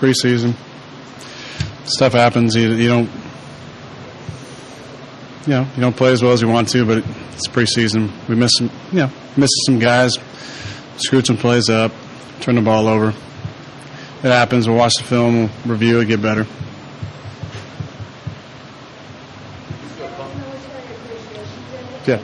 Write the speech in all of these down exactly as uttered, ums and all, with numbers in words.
preseason. Stuff happens. You, you don't, you know, you don't play as well as you want to, but it's preseason. We missed some, you know, missed some guys, screwed some plays up, turned the ball over. It happens. We'll watch the film, we'll review it, get better. Yeah.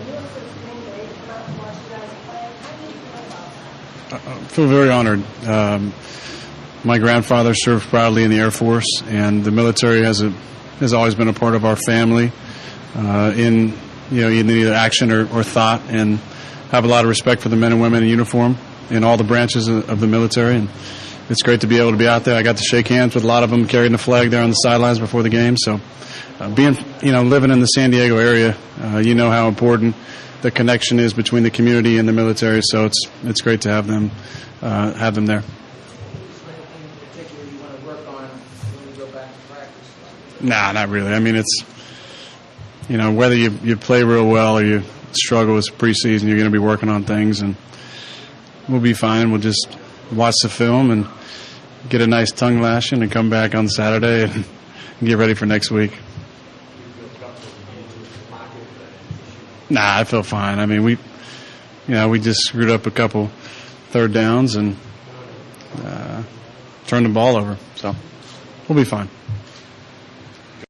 I feel very honored. Um, my grandfather served proudly in the Air Force, and the military has a has always been a part of our family uh, in you know in either action or, or thought, and have a lot of respect for the men and women in uniform in all the branches of, of the military. And it's great to be able to be out there. I got to shake hands with a lot of them carrying the flag there on the sidelines before the game. So, uh, being you know living in the San Diego area, uh, you know how important the connection is between the community and the military. So it's it's great to have them uh, have them there. Nah, not really. I mean, it's you know whether you you play real well or you struggle with preseason, you're going to be working on things, and we'll be fine. We'll just watch the film and get a nice tongue lashing and come back on Saturday and get ready for next week. Nah, I feel fine. I mean, we, you know, we just screwed up a couple third downs and uh, turned the ball over, so we'll be fine.